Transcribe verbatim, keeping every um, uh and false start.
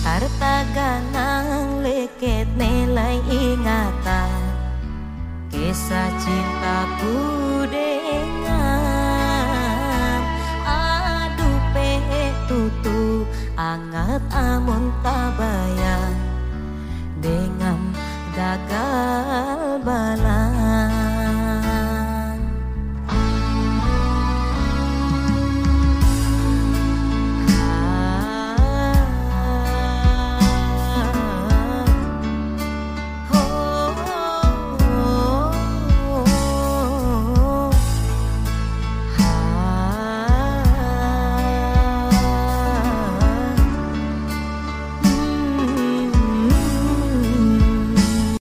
harta ganang leket nilai ingatan, kisah cinta dengan aduh pe tutu angat amun tabai